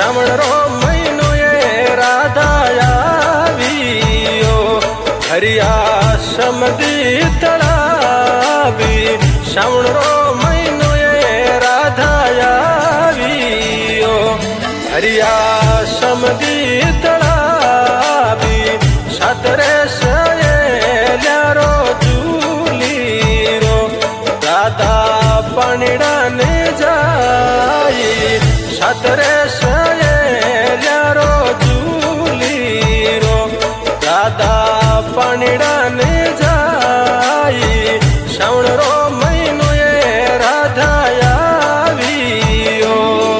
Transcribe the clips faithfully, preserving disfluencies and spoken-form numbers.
श्रावण रो महीनो ये राधा आवियो हरिया समदी तड़ावी श्रावण रो महीनो ये राधा आवियो हरिया समदी तड़ावी सातरे सयेल्यारो झूलीरो राधा पानीड़ा ने जाई सातरे सयेल्यारो झूलीरो राधा पानीड़ा ने जाई श्रावण रो महीनो ये राधा आवियो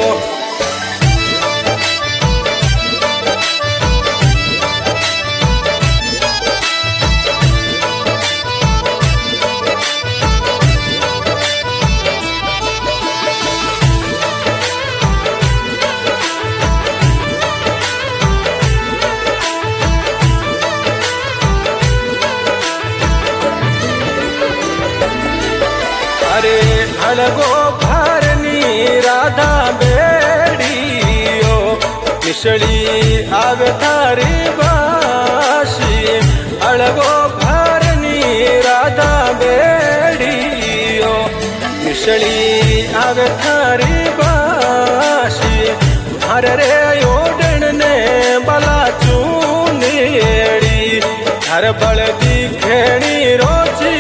अरे अलगो भारनी राधा बेड़ियो मिसली आवे थारी बासी अलगो भारनी राधा बेड़ियो मिसली आवे थारी बासी हरे रे ओडन ने बला चूनेड़ी हर बल दिखेणी रोची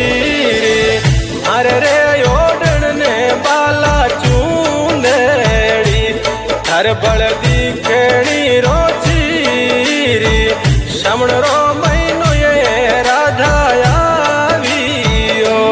हरे रे ओडन ने बाला चूनेड़ी हर बल दिखेणी रोचीरी श्रावण रो महीनो ये राधा आवियो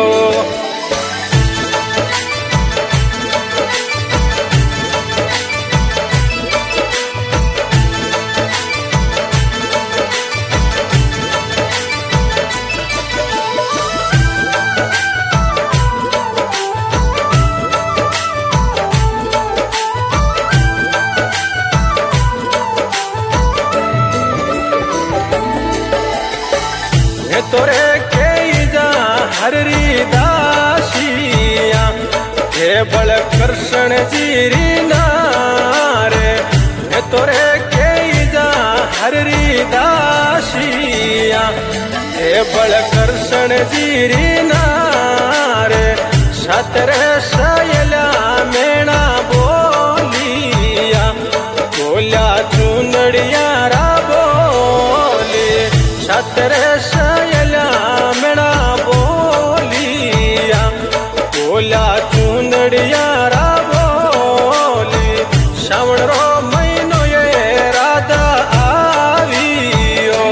तोरे के जा हरी दासिया हे बल कृष्ण जीरी नारे हे तोरे के जा हरी दासिया हे बल कृष्ण जीरी नारे सतरे सयला मेणा बोलिया बोल्या चुनड़िया रा बोली सतरे सयला मेणा बोलिया बोल्या चुनड़िया रा बोली श्रावण रो महीनो ये राधा आवियो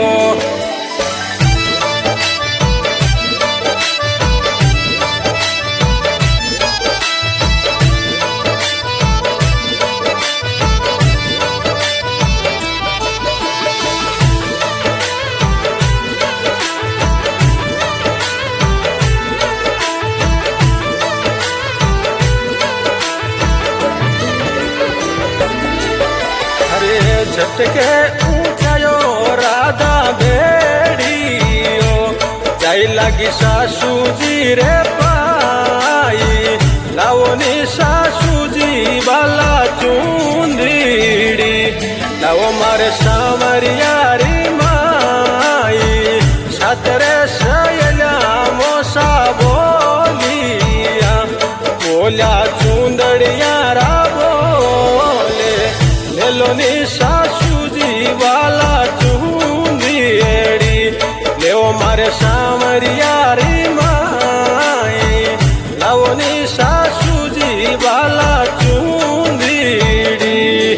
झटके ऊंचायो राधा बेड़ियो जाई लगी सासू जी रे पाई लाओनी सासू जी बाला चूंदीड़ी लाओ मारे सामरिया री माई सातरे सयला मोसा बोलिया बोल्या चूंदड़िया रा बोले लेलोनी सासू जी वाला चूंदीड़ी लेओ मारे सामरिया री माई लाओनी सासू जी वाला चूंदीड़ी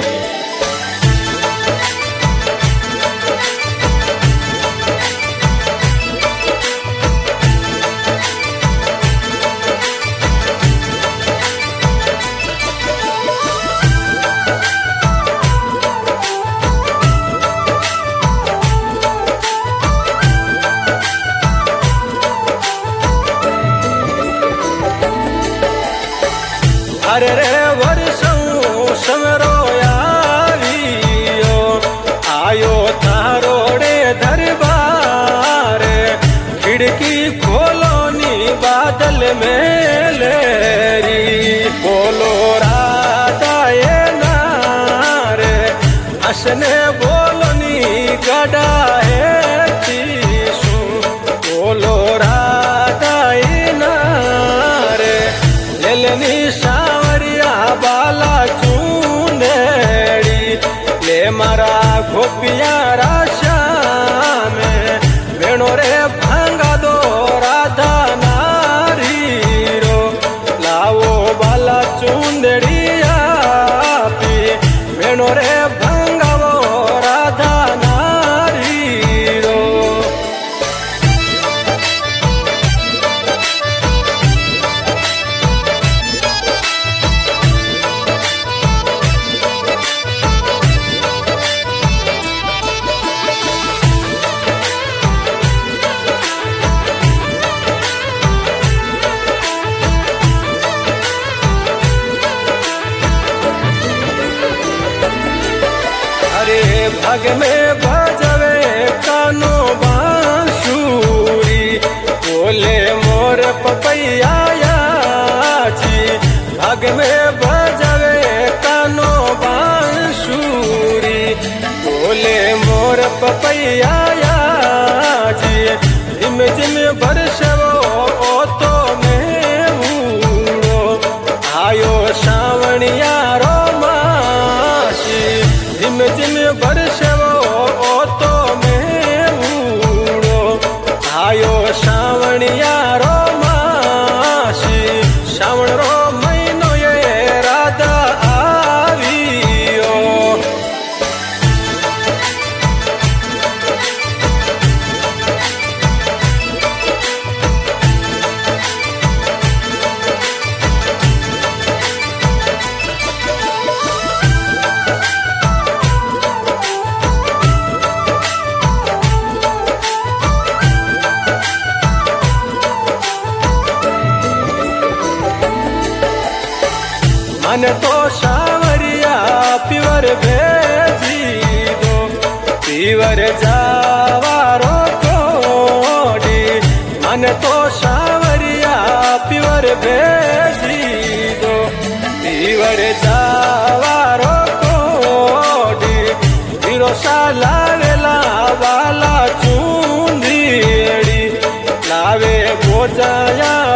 हरे रे वर्षों समरो आवियो आयो तारोड़े दरबार खिड़की खोलो नी बादल में लेरी बोलो राधा ये नारे ને બોલની ગડા હેતી શું બોલો રાધાઈ ના રે લેલની સાવરિયા બાલા ચૂંદેડી લે મારા ગોપિયા રાશામે વેણો રે ભાંગા દો રાધા નારી રો લાવો બાલા ચૂંદડી આપી વેણો રે ભાંગાવો રાધા નારી રો भाग में भजवे कानो बांसुरी बोले मोर पपैया जी भाग में भजवे कानो बांसुरी बोले मोर पपैया जी जिम जिम बरसवो ओ तो में उड़ो आयो सावणिया रो मासी जिम जिम बरसवो ओ तो में उड़ो आयो सावणिया रो मासी श्रावण रो महीनो ये राधा आवियो मन तो सावरिया पीवर भेजी दो पीवर जावारो कोडी मन तो सावरिया पीवर भेजी दो पीवर जावारो कोडी हीरो साला वेला वाला चूंदीड़ी लावे गोजाया